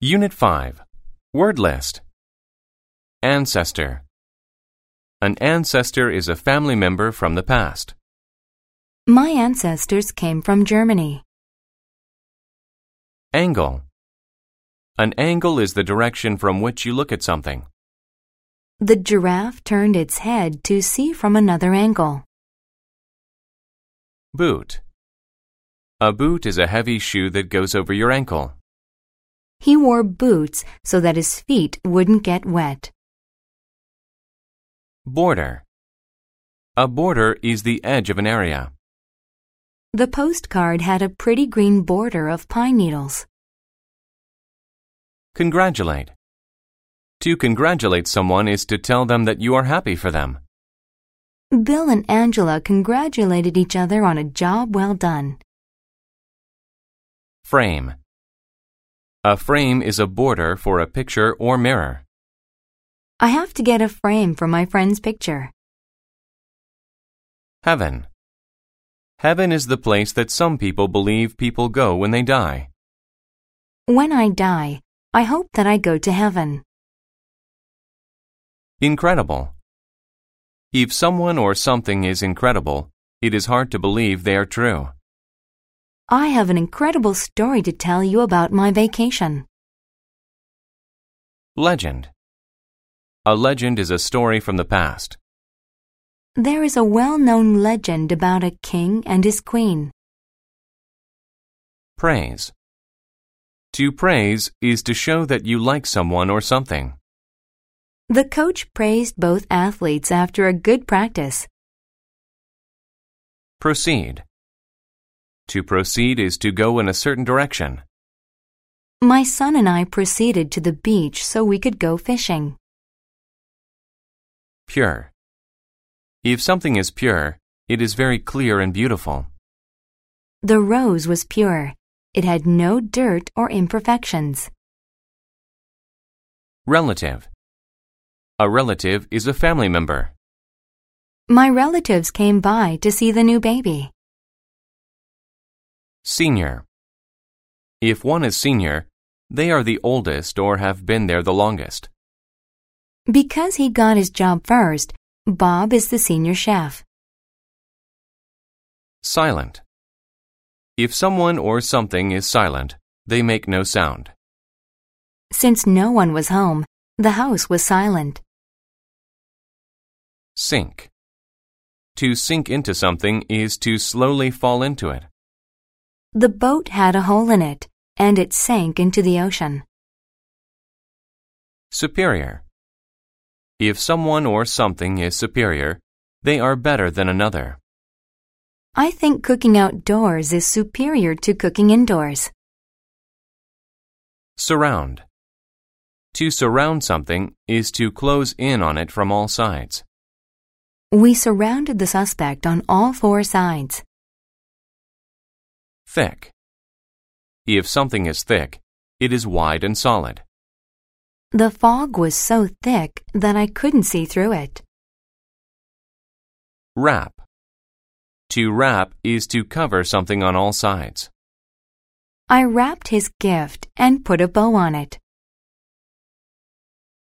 Unit 5. Word list. Ancestor. An ancestor is a family member from the past. My ancestors came from Germany. Angle. An angle is the direction from which you look at something. The giraffe turned its head to see from another angle. Boot. A boot is a heavy shoe that goes over your ankle. He wore boots so that his feet wouldn't get wet. Border. A border is the edge of an area. The postcard had a pretty green border of pine needles. Congratulate. To congratulate someone is to tell them that you are happy for them. Bill and Angela congratulated each other on a job well done. Frame. A frame is a border for a picture or mirror. I have to get a frame for my friend's picture. Heaven. Heaven is the place that some people believe people go when they die. When I die, I hope that I go to heaven. Incredible. If someone or something is incredible, it is hard to believe they are true. I have an incredible story to tell you about my vacation. Legend. A legend is a story from the past. There is a well-known legend about a king and his queen. Praise. To praise is to show that you like someone or something. The coach praised both athletes after a good practice. Proceed. To proceed is to go in a certain direction. My son and I proceeded to the beach so we could go fishing. Pure. If something is pure, it is very clear and beautiful. The rose was pure. It had no dirt or imperfections. Relative. A relative is a family member. My relatives came by to see the new baby. Senior. If one is senior, they are the oldest or have been there the longest. Because he got his job first, Bob is the senior chef. Silent. If someone or something is silent, they make no sound. Since no one was home, the house was silent. Sink. To sink into something is to slowly fall into it. The boat had a hole in it, and it sank into the ocean. Superior. If someone or something is superior, they are better than another. I think cooking outdoors is superior to cooking indoors. Surround. To surround something is to close in on it from all sides. We surrounded the suspect on all four sides. Thick. If something is thick, it is wide and solid. The fog was so thick that I couldn't see through it. Wrap. To wrap is to cover something on all sides. I wrapped his gift and put a bow on it.